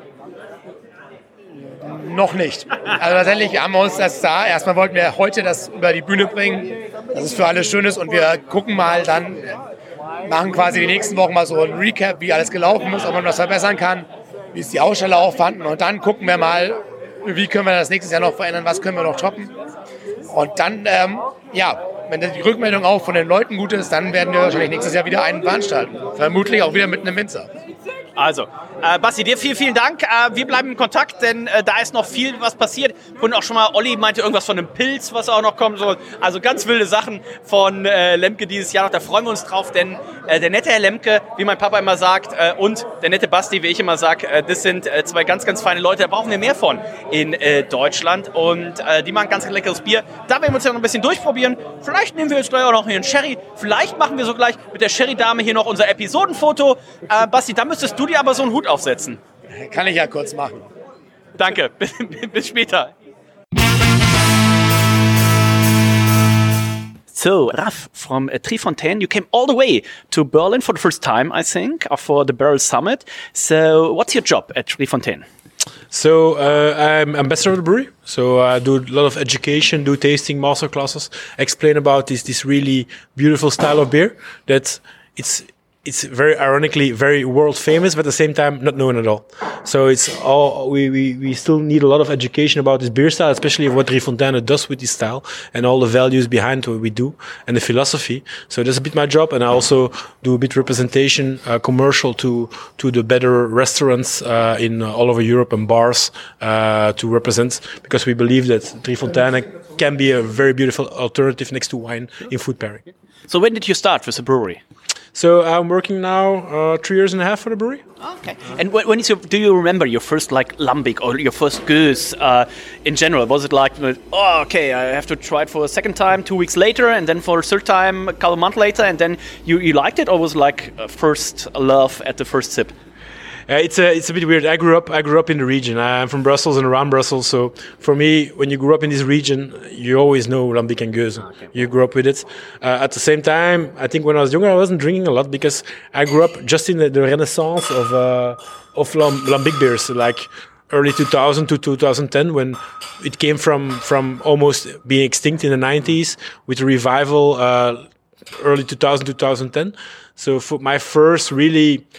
Noch nicht. Also tatsächlich haben wir uns das da. Erstmal wollten wir heute das über die Bühne bringen, dass es für alle schön ist und wir gucken mal dann, machen quasi die nächsten Wochen mal so ein Recap, wie alles gelaufen ist, ob man was verbessern kann, wie es die Aussteller auch fanden und dann gucken wir mal, wie können wir das nächstes Jahr noch verändern, was können wir noch toppen. Und dann, ähm, ja, wenn die Rückmeldung auch von den Leuten gut ist, dann werden wir wahrscheinlich nächstes Jahr wieder einen veranstalten. Vermutlich auch wieder mit einem Winzer. Also, äh, Basti, dir vielen, vielen Dank. Äh, wir bleiben in Kontakt, denn äh, da ist noch viel, was passiert. Und auch schon mal, Olli meinte irgendwas von einem Pilz, was auch noch kommen soll. Also ganz wilde Sachen von äh, Lemke dieses Jahr noch. Da freuen wir uns drauf, denn äh, der nette Herr Lemke, wie mein Papa immer sagt, äh, und der nette Basti, wie ich immer sage, äh, das sind äh, zwei ganz, ganz feine Leute. Da brauchen wir mehr von in äh, Deutschland. Und äh, die machen ganz, ganz leckeres Bier. Da werden wir uns ja noch ein bisschen durchprobieren. Vielleicht nehmen wir jetzt gleich auch noch hier einen Sherry. Vielleicht machen wir so gleich mit der Sherry-Dame hier noch unser Episodenfoto. Äh, Basti, da müsstest du dir aber so einen Hut aufsetzen. Kann ich ja kurz machen. Danke, bis später. So, Raf from uh, Treefontein, you came all the way to Berlin for the first time, I think, for the Barrel Summit. So, what's your job at Treefontein? So, uh, I'm ambassador of the brewery. So, I do a lot of education, do tasting master classes, explain about this this really beautiful style of beer that it's it's very ironically very world famous, but at the same time not known at all. So it's all we, we, we still need a lot of education about this beer style, especially what Drie does with this style and all the values behind what we do and the philosophy. So that's a bit my job, and I also do a bit representation, uh, commercial to to the better restaurants uh, in uh, all over Europe and bars uh, to represent, because we believe that Drie can be a very beautiful alternative next to wine in food pairing. So when did you start with the brewery? So I'm working now uh, three years and a half for the brewery. Okay. And when, when is your, do you remember your first like lambic or your first goose uh, in general? Was it like, oh, okay, I have to try it for a second time two weeks later, and then for a third time a couple of months later, and then you, you liked it, or was it like a first love at the first sip? Uh, it's a it's a bit weird. I grew up I grew up in the region. I'm from Brussels and around Brussels. So for me, when you grew up in this region, you always know lambic and geuze. Okay. You grew up with it. Uh, at the same time, I think when I was younger, I wasn't drinking a lot because I grew up just in the, the renaissance of uh, of lam- lambic beers, like early two thousand to two thousand ten, when it came from from almost being extinct in the nineties with a revival uh, early two thousand, two thousand ten. So for my first really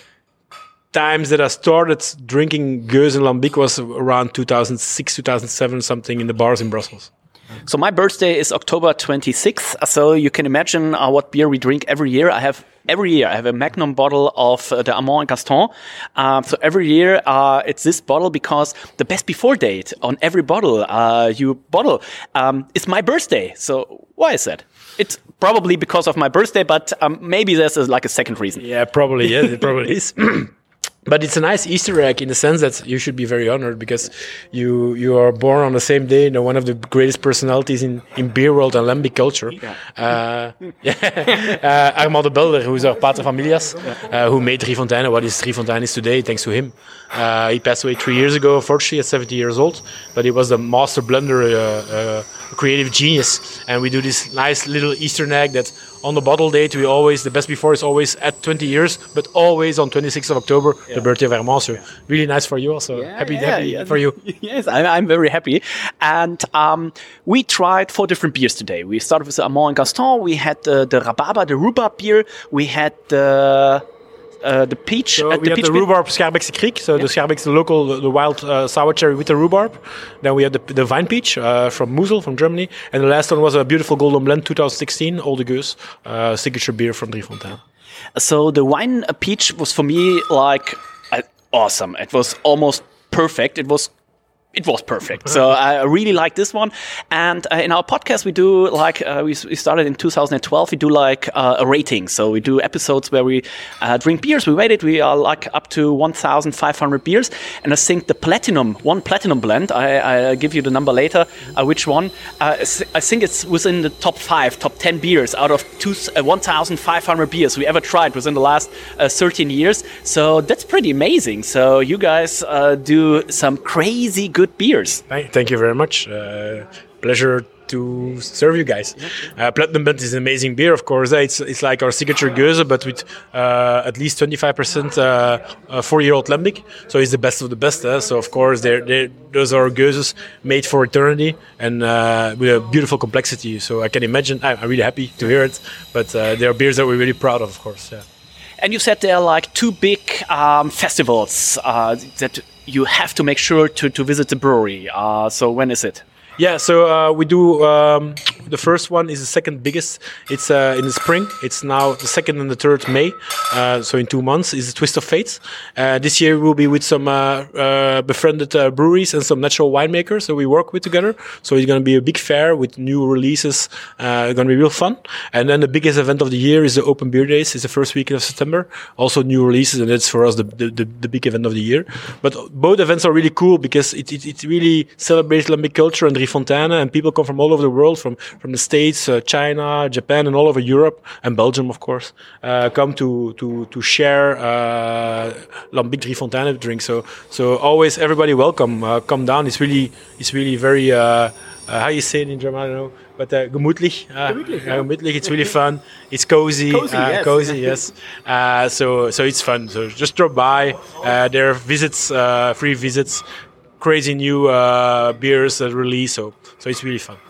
times that I started drinking Geuze and Lambic was around two thousand six, two thousand seven, something in the bars in Brussels. So my birthday is October twenty-sixth, so you can imagine uh, what beer we drink every year. I have every year I have a Magnum bottle of uh, the Amand and Gaston. Uh, so every year uh, it's this bottle, because the best before date on every bottle uh, you bottle um, is my birthday. So why is that? It's probably because of my birthday, but um, maybe there's a, like a second reason. Yeah, probably. Yeah, it probably is. But it's a nice Easter egg in the sense that you should be very honored, because you you are born on the same day, you know, one of the greatest personalities in, in beer world and lambic culture. Yeah. Uh, yeah. uh, Armand de Belder, who is our pater familias, uh, who made Drie Fonteinen what is Drie Fonteinen is today, thanks to him. Uh, he passed away three years ago, unfortunately, at seventy years old. But he was the master blender, uh, uh, creative genius. And we do this nice little Easter egg that on the bottle date, we always, the best before is always at twenty years, but always on twenty-sixth of October, yeah. The birthday of Armand. So really nice for you also. Yeah, happy, yeah, happy yeah. for you. Yes, I'm, I'm very happy. And um, we tried four different beers today. We started with the Amand and Gaston. We had the, the Rhabarber, the rhubarb beer. We had the... Uh, the peach. So uh, we the have peach the rhubarb Schaerbeekse Kriek. So yeah. The Schaerbeekse, the local, the, the wild uh, sour cherry with the rhubarb. Then we had the, the vine peach uh, from Moezel, from Germany. And the last one was a beautiful golden blend, twenty sixteen, Old Geuze, uh, signature beer from Drie Fonteinen. So the wine peach was for me like uh, awesome. It was almost perfect. It was It was perfect. So I really like this one. And uh, in our podcast, we do like, uh, we, we started in two thousand twelve, we do like uh, a rating. So we do episodes where we uh, drink beers. We rate it. We are like up to one thousand five hundred beers. And I think the platinum, one platinum blend, I, I give you the number later, uh, which one. Uh, I think it's within the top five, top ten beers out of two, uh, one thousand five hundred beers we ever tried within the last uh, thirteen years. So that's pretty amazing. So you guys uh, do some crazy good beers. Thank you very much. Uh, pleasure to serve you guys. Uh, Platinum Blend is an amazing beer, of course. It's it's like our signature Geuze, but with uh, at least twenty-five percent uh, uh, four-year-old lambic. So it's the best of the best. Eh? So of course, they're, they're, those are Geuzes made for eternity and uh, with a beautiful complexity. So I can imagine. I'm really happy to hear it. But uh, they are beers that we're really proud of, of course. Yeah. And you said there are like two big um, festivals uh, that you have to make sure to, to visit the brewery. Uh, so when is it? Yeah, so uh, we do, um, the first one is the second biggest. It's uh, in the spring. It's now the second and the third May. Uh, so in two months is the Twist of Fate. Uh, this year we'll be with some uh, uh, befriended uh, breweries and some natural winemakers that we work with together. So it's going to be a big fair with new releases. Uh, it's going to be real fun. And then the biggest event of the year is the Open Beer Days. It's the first weekend of September. Also new releases, and that's for us the, the, the, the big event of the year. But both events are really cool because it, it, it really celebrates lambic culture and Drie Fonteinen, and people come from all over the world, from, from the States, uh, China, Japan, and all over Europe, and Belgium, of course, uh, come to to to share uh, lambic Drie Fonteinen drink. So so always everybody welcome. Uh, come down. It's really it's really very uh, uh, how you say it in German, I don't know, but uh, gemütlich. Uh, gemütlich, yeah. uh, gemütlich. It's really fun. It's cozy. Cozy, uh, yes. Cozy, yes. Uh, so so it's fun. So just drop by. Uh, there are visits, uh, free visits. Crazy new uh, beers that release, so so it's really fun.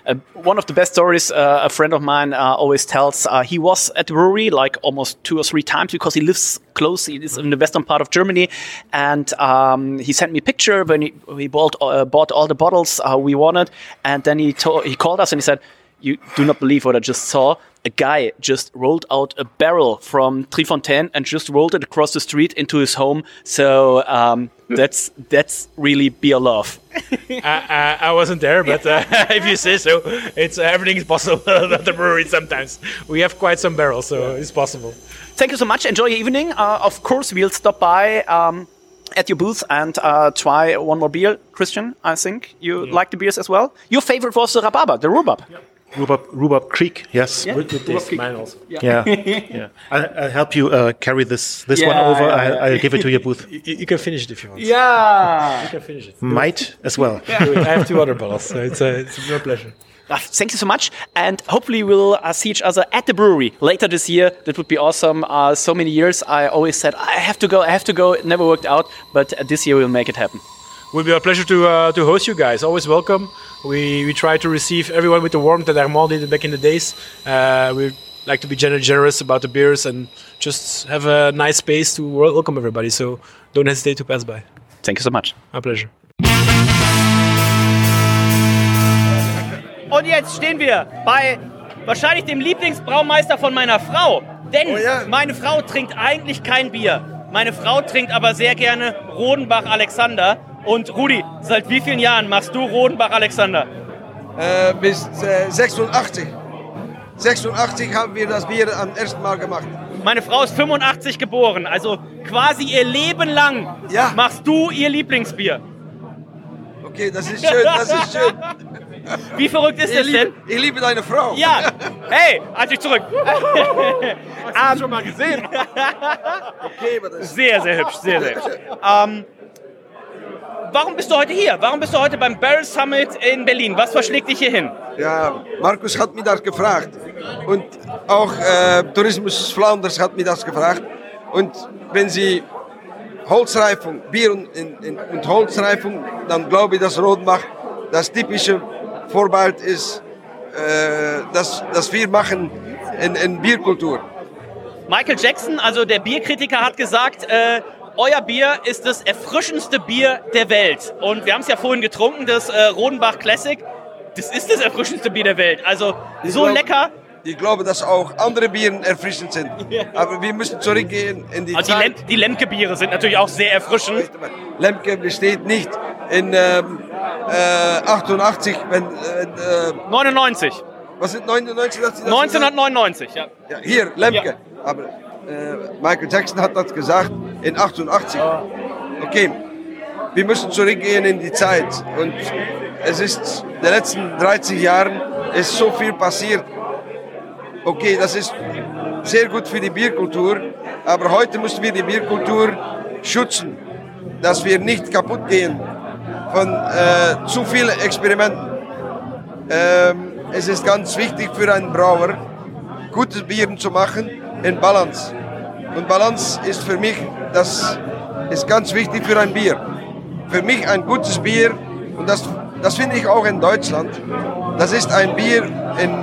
Uh, one of the best stories uh, a friend of mine uh, always tells, uh, he was at the brewery like almost two or three times because he lives close, he is in the western part of Germany, and um, he sent me a picture when he, he bought, uh, bought all the bottles uh, we wanted, and then he, to- he called us and he said, you do not believe what I just saw. A guy just rolled out a barrel from Trefontaine and just rolled it across the street into his home. So um, that's that's really beer love. I, I, I wasn't there, but uh, if you say so, it's uh, everything is possible at the brewery. Sometimes we have quite some barrels, so it's possible. Thank you so much. Enjoy your evening. Uh, of course, we'll stop by um, at your booth and uh, try one more beer. Christian, I think you yeah. like the beers as well. Your favorite was the Rhabarber, the Rhubarb. Yeah. Rhubarb, Rhubarb Creek, yes. Yeah. Good, good taste, mine also. Yeah, yeah. yeah. I'll, I'll help you uh, carry this this yeah, one over. Yeah, I'll, yeah. I'll give it to your booth. You, you can finish it if you want. Yeah, you can finish it. Might as well. Yeah. I have two other bottles, so it's a, it's a real pleasure. Uh, thank you so much, and hopefully we'll uh, see each other at the brewery later this year. That would be awesome. Uh, so many years I always said I have to go, I have to go. It never worked out, but uh, this year we'll make it happen. It will be a pleasure to uh, to host you guys. Always welcome. We we try to receive everyone with the warmth that Armand did back in the days. Uh, we like to be gener- generous about the beers and just have a nice space to welcome everybody. So don't hesitate to pass by. Thank you so much. My pleasure. Und jetzt stehen wir bei wahrscheinlich dem Lieblingsbraumeister von meiner Frau. Denn oh ja. meine Frau trinkt eigentlich kein Bier. Meine Frau trinkt aber sehr gerne Rodenbach Alexander. Und Rudi, seit wie vielen Jahren machst du Rodenbach Alexander? Äh, bis äh, sechsundachtzig. sechsundachtzig haben wir das Bier am ersten Mal gemacht. Meine Frau ist fünfundachtzig geboren, also quasi ihr Leben lang ja. machst du ihr Lieblingsbier. Okay, das ist schön, das ist schön. Wie verrückt ist ich das liebe, denn? Ich liebe deine Frau. Ja, hey, halt dich zurück. Hast du schon mal gesehen? Okay, aber das sehr, sehr hübsch, sehr, sehr hübsch. Ähm, warum bist du heute hier? Warum bist du heute beim Barrel Summit in Berlin? Was verschlägt dich hier hin? Ja, Markus hat mich das gefragt. Und auch äh, Tourismus Flanders hat mich das gefragt. Und wenn Sie Holzreifung, Bier und, in, in, und Holzreifung, dann glaube ich, dass Rodenbach das typische Vorbild ist, äh, das, das wir machen in, in Bierkultur. Michael Jackson, also der Bierkritiker, hat gesagt, äh, euer Bier ist das erfrischendste Bier der Welt. Und wir haben es ja vorhin getrunken, das äh, Rodenbach Classic. Das ist das erfrischendste Bier der Welt. Also ich so glaub, lecker. Ich glaube, dass auch andere Bieren erfrischend sind. Ja. Aber wir müssen zurückgehen in die also Zeit. Die, Lem- die Lemke-Biere sind natürlich auch sehr erfrischend. Lemke besteht nicht in ähm, äh, achtundachtzig, wenn... Äh, neunundneunzig. Was sind neunundneunzig? Das neunzehnhundertneunundneunzig, ja. Ja, hier, Lemke. Ja. Aber äh, Michael Jackson hat das gesagt in achtundachtzig. Okay, wir müssen zurückgehen in die Zeit. Und es ist in den letzten dreißig Jahren ist so viel passiert. Okay, das ist sehr gut für die Bierkultur, aber heute müssen wir die Bierkultur schützen, dass wir nicht kaputt gehen von äh, zu vielen Experimenten. Ähm, es ist ganz wichtig für einen Brauer, gutes Bier zu machen in Balance. Und Balance ist für mich, das ist ganz wichtig für ein Bier. Für mich ein gutes Bier, und das, das finde ich auch in Deutschland, das ist ein Bier, in,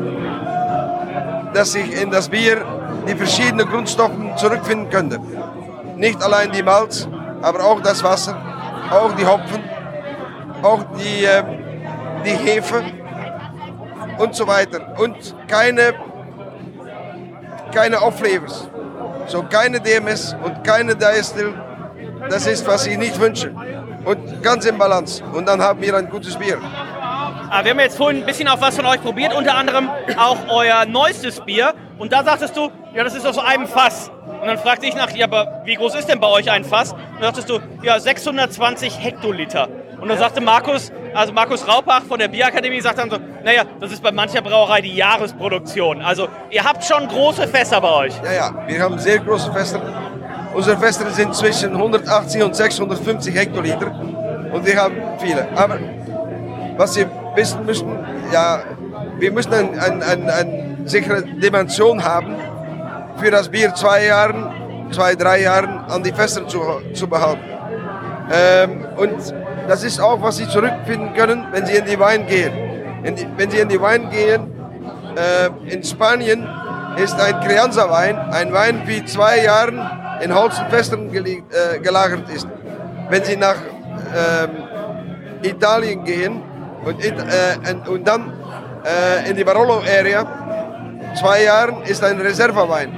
dass ich in das Bier die verschiedenen Grundstoffe zurückfinden könnte. Nicht allein die Malz, aber auch das Wasser, auch die Hopfen, auch die, äh, die Hefe und so weiter. Und keine, keine Off-Flavors, so keine D M S und keine Diastill. Das ist, was ich nicht wünsche. Und ganz im Balance. Und dann haben wir ein gutes Bier. Wir haben jetzt vorhin ein bisschen auf was von euch probiert, unter anderem auch euer neuestes Bier. Und da sagtest du, ja, das ist aus einem Fass. Und dann fragte ich nach, ja, aber wie groß ist denn bei euch ein Fass? Und dann sagtest du, ja, sechshundertzwanzig Hektoliter. Und dann sagte Markus, also Markus Raupach von der Bierakademie, sagt dann so, naja, das ist bei mancher Brauerei die Jahresproduktion. Also ihr habt schon große Fässer bei euch. Ja, ja, wir haben sehr große Fässer. Unsere Fässer sind zwischen hundertachtzig und sechshundertfünfzig Hektoliter. Und wir haben viele. Aber was Sie wissen müssen, ja, wir müssen eine ein, ein, ein sichere Dimension haben, für das Bier zwei Jahren, zwei, drei Jahren an die Fässer zu, zu behalten. Ähm, und das ist auch, was Sie zurückfinden können, wenn Sie in die Wein gehen. in die, wenn Sie in die Wein gehen, äh, in Spanien ist ein Crianza-Wein, ein Wein, wie zwei Jahren in Holzenfässern gele- äh, gelagert ist. Wenn Sie nach ähm, Italien gehen und, äh, und, und dann äh, in die Barolo-Area, zwei Jahren ist ein Reserva-Wein.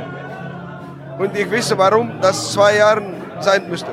Und ich wisse, warum das zwei Jahre sein müsste.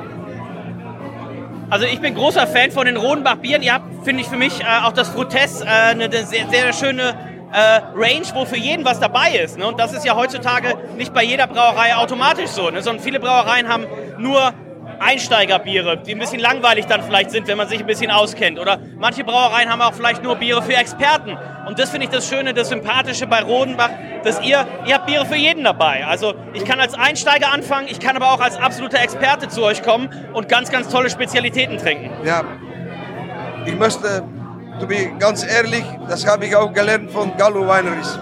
Also ich bin großer Fan von den Rodenbach-Bieren. Ihr habt, finde ich, für mich äh, auch das Frutes äh, eine sehr, sehr schöne äh, Range, wo für jeden was dabei ist. Ne? Und das ist ja heutzutage nicht bei jeder Brauerei automatisch so, ne? Sondern viele Brauereien haben nur Einsteigerbiere, die ein bisschen langweilig dann vielleicht sind, wenn man sich ein bisschen auskennt. Oder manche Brauereien haben auch vielleicht nur Biere für Experten. Und das finde ich das Schöne, das Sympathische bei Rodenbach, dass ihr, ihr habt Biere für jeden dabei. Also ich kann als Einsteiger anfangen, ich kann aber auch als absoluter Experte zu euch kommen und ganz, ganz tolle Spezialitäten trinken. Ja, ich möchte, to be ganz ehrlich, das habe ich auch gelernt von Gallo Wineries.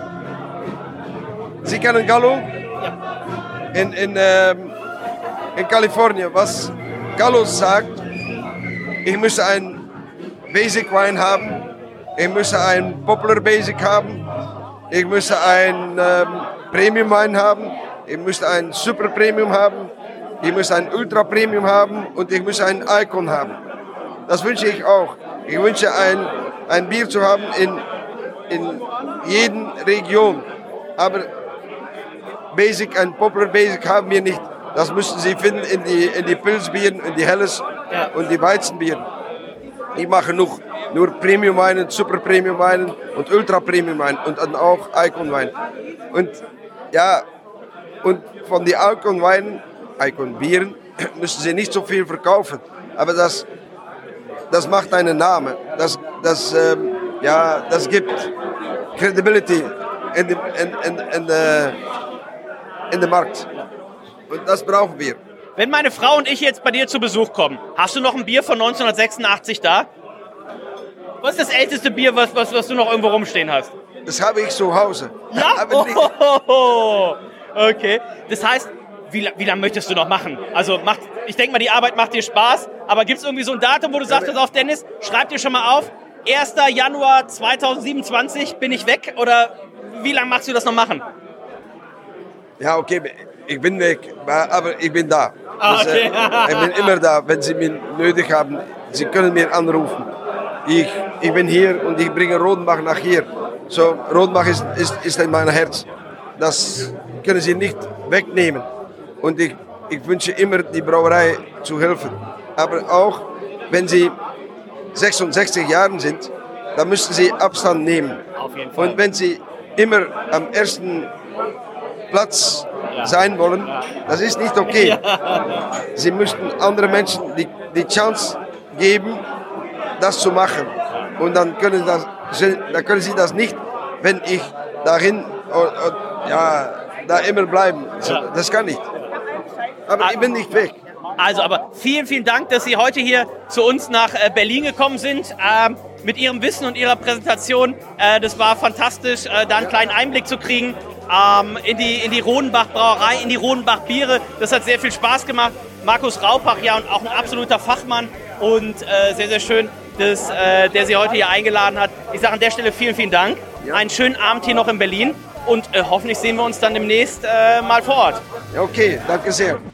Sie kennen Gallo? Ja. In, in, ähm, in Kalifornien, was Gallo sagt, ich müsse ein Basic Wein haben, ich müsse ein Popular Basic haben, ich müsse ein ähm, Premium Wein haben, ich müsste ein Super Premium haben, ich müsse ein Ultra Premium haben und ich müsse ein Icon haben. Das wünsche ich auch. Ich wünsche ein, ein Bier zu haben in, in jeder Region, aber Basic, ein Popular Basic haben wir nicht. Das müssen Sie finden in die, in die Pilzbieren, in die Helles ja. und die Weizenbieren. Ich mache noch nur Premium-Weinen, Super-Premium-Weinen und Ultra-Premium-Weinen und dann auch Icon-Wein. Und ja, und von den Icon-Weinen, Icon-Bieren, müssen Sie nicht so viel verkaufen. Aber das, das macht einen Namen. Das, das, ähm, ja, das gibt Credibility in dem in, in, in, in, in, in Markt. Und das brauchen wir. Wenn meine Frau und ich jetzt bei dir zu Besuch kommen, hast du noch ein Bier von neunzehnhundertsechsundachtzig da? Was ist das älteste Bier, was, was, was du noch irgendwo rumstehen hast? Das habe ich zu Hause. Ja? Aber nicht. Oh, okay. Das heißt, wie, wie lange möchtest du noch machen? Also macht, ich denke mal, die Arbeit macht dir Spaß, aber gibt es irgendwie so ein Datum, wo du sagst, pass auf, Dennis, schreib dir schon mal auf, erster Januar zweitausendsiebenundzwanzig bin ich weg, oder wie lange machst du das noch machen? Ja, okay, ich bin weg, aber ich bin da. Ah, okay. Also, ich bin immer da, wenn Sie mich nötig haben. Sie können mir anrufen. Ich, ich bin hier und ich bringe Rodenbach nach hier. So, Rodenbach ist, ist, ist in meinem Herz. Das können Sie nicht wegnehmen. Und ich, ich wünsche immer, die Brauerei zu helfen. Aber auch, wenn Sie sechsundsechzig Jahre sind, dann müssen Sie Abstand nehmen. Auf jeden Fall. Und wenn Sie immer am ersten Platz ja. sein wollen, das ist nicht okay. Ja. Sie müssten anderen Menschen die, die Chance geben, das zu machen. Und dann können, das, dann können sie das nicht, wenn ich dahin ja, da immer bleiben. Ja. Das kann nicht. Aber ich bin nicht weg. Also, aber vielen, vielen Dank, dass Sie heute hier zu uns nach Berlin gekommen sind. Ähm, mit Ihrem Wissen und Ihrer Präsentation. Äh, das war fantastisch, äh, da einen kleinen Einblick zu kriegen. Ähm, in die, in die Rodenbach-Brauerei, in die Rodenbach-Biere. Das hat sehr viel Spaß gemacht. Markus Raupach, ja, und auch ein absoluter Fachmann und äh, sehr, sehr schön, dass, äh, der Sie heute hier eingeladen hat. Ich sage an der Stelle vielen, vielen Dank. Ja. Einen schönen Abend hier noch in Berlin und äh, hoffentlich sehen wir uns dann demnächst äh, mal vor Ort. Okay, danke sehr.